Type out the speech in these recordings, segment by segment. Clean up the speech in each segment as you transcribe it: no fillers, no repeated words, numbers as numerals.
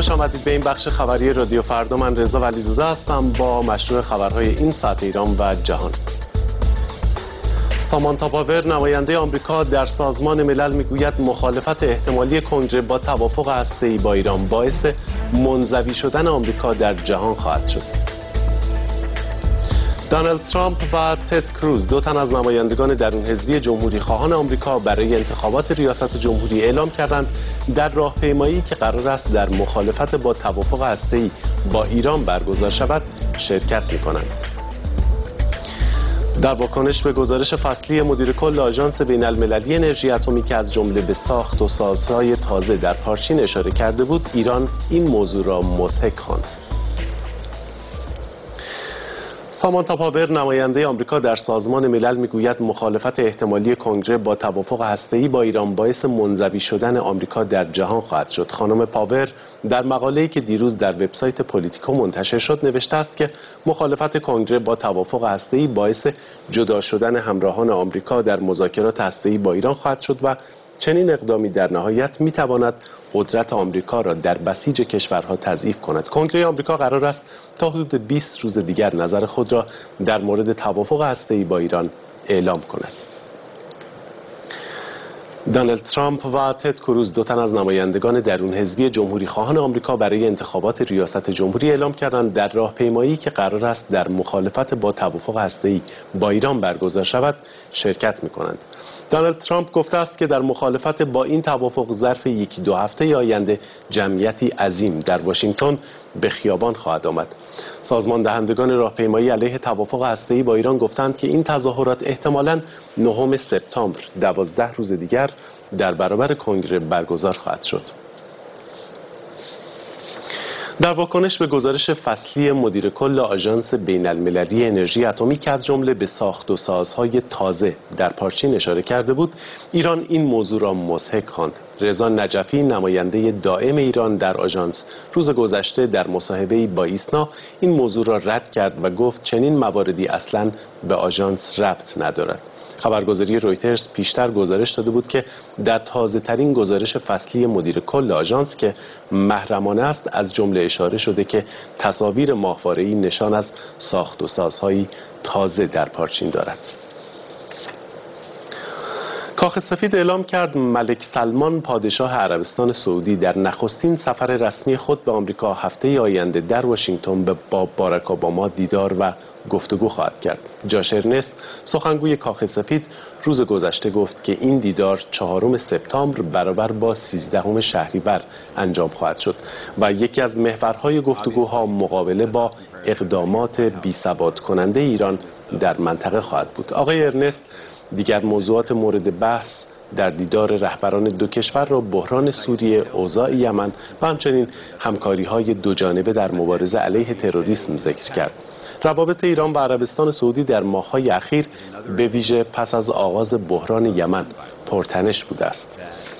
خوش آمدید به این بخش خبری رادیو فردا. من رضا ولیزاده هستم با مشروع خبرهای این ساعت ایران و جهان. سامانتا پاور نماینده آمریکا در سازمان ملل میگوید مخالفت احتمالی کنگره با توافق هسته‌ای با ایران باعث منزوی شدن آمریکا در جهان خواهد شد. دونالد ترامپ و تد کروز، دو تن از نمایندگان درون حزبی جمهوری خواهان آمریکا، برای انتخابات ریاست جمهوری اعلام کردند در راهپیمایی که قرار است در مخالفت با توافق هسته‌ای با ایران برگزار شود شرکت می‌کنند. در واکنش به گزارش فصلی مدیر کل آژانس بین‌المللی انرژی اتمی که از جمله به ساخت و سازهای تازه در پارچین اشاره کرده بود، ایران این موضوع را مضحک خواند. سامانتا پاور نماینده آمریکا در سازمان ملل میگوید مخالفت احتمالی کنگره با توافق هسته‌ای با ایران باعث منزوی شدن آمریکا در جهان خواهد شد. خانم پاور در مقاله‌ای که دیروز در وبسایت پلیتیکو منتشر شد نوشته است که مخالفت کنگره با توافق هسته‌ای باعث جدا شدن همراهان آمریکا در مذاکرات هسته‌ای با ایران خواهد شد و چنین اقدامی در نهایت میتواند قدرت آمریکا را در بسیج کشورها تضعیف کند. کنگره آمریکا قرار است تا حدود 20 روز دیگر نظر خود را در مورد توافق هسته‌ای با ایران اعلام کند. دونالد ترامپ و تد کروز، دو تن از نمایندگان درون حزبی جمهوری خواهان آمریکا، برای انتخابات ریاست جمهوری اعلام کردند در راهپیمایی که قرار است در مخالفت با توافق هسته‌ای با ایران برگزار شود شرکت می‌کنند. دونالد ترامپ گفته است که در مخالفت با این توافق ظرف یکی دو هفته آینده جمعیتی عظیم در واشنگتن به خیابان خواهد آمد. سازمان دهندگان راهپیمایی علیه توافق هسته‌ای با ایران گفتند که این تظاهرات احتمالاً 9 سپتامبر، 12 روز دیگر، در برابر کنگره برگزار خواهد شد. در واکنش به گزارش فصلی مدیر کل آژانس بین‌المللی انرژی اتمی که از جمله به ساخت و سازهای تازه در پارچین اشاره کرده بود، ایران این موضوع را مضحک خواند. رضا نجفی، نماینده دائم ایران در آژانس، روز گذشته در مصاحبه‌ای با ایسنا این موضوع را رد کرد و گفت چنین مواردی اصلاً به آژانس ربط ندارد. خبرگزاری رویترز پیشتر گزارش داده بود که در تازه‌ترین گزارش فصلی مدیر کل آژانس که محرمانه است از جمله اشاره شده که تصاویر ماهواره‌ای نشان از ساخت و سازهای تازه در پارچین دارد. کاخ سفید اعلام کرد ملک سلمان پادشاه عربستان سعودی در نخستین سفر رسمی خود به آمریکا هفته آینده در واشنگتن با باراک اوباما دیدار و گفتگو خواهد کرد. جاش ارنست، سخنگوی کاخ سفید، روز گذشته گفت که این دیدار 4 سپتامبر برابر با 13 شهریور انجام خواهد شد و یکی از محورهای گفتگوها مقابله با اقدامات بی‌ثبات کننده ایران در منطقه خواهد بود. آقای ارنست دیگر موضوعات مورد بحث در دیدار رهبران دو کشور را بحران سوریه، اوضاع یمن و همچنین همکاری‌های دوجانبه در مبارزه علیه تروریسم ذکر کرد. روابط ایران و عربستان سعودی در ماه‌های اخیر به ویژه پس از آغاز بحران یمن پرتنش بوده است.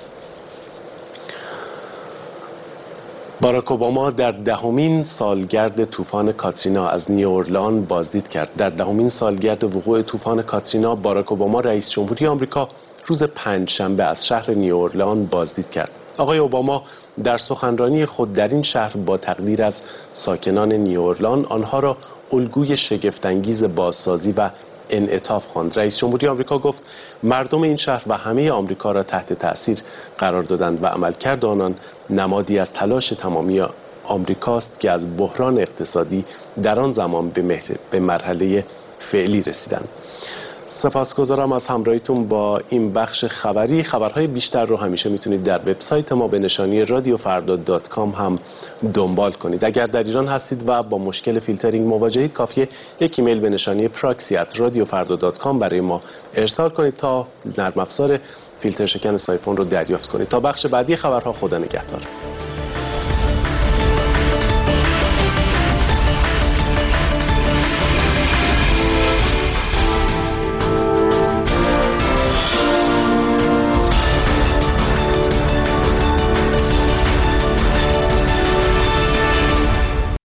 باراک اوباما در 10مین سالگرد طوفان کاترینا از نیوئورلان بازدید کرد. در 10مین سالگرد وقوع طوفان کاترینا، باراک اوباما رئیس جمهوری آمریکا روز پنجشنبه از شهر نیوئورلان بازدید کرد. آقای اوباما در سخنرانی خود در این شهر با تقدیر از ساکنان نیوئورلان آنها را الگوی شگفت‌انگیز بازسازی و انعطاف خواند. رئیس جمهوری آمریکا گفت مردم این شهر و همه آمریکا را تحت تأثیر قرار دادند و عملکرد آنان نمادی از تلاش تمامی آمریکاست که از بحران اقتصادی در آن زمان به مرحله فعلی رسیدند. سپاسگزارم از همراهیتون با این بخش خبری. خبرهای بیشتر رو همیشه میتونید در وبسایت ما به نشانی radiofarda.com هم دنبال کنید. اگر در ایران هستید و با مشکل فیلترینگ مواجهید، کافیه یک ایمیل به نشانی proxy@radiofarda.com برای ما ارسال کنید تا نرم افزار فیلتر شکن سایفون رو دریافت کنید. تا بخش بعدی خبرها، خدا نگهدار.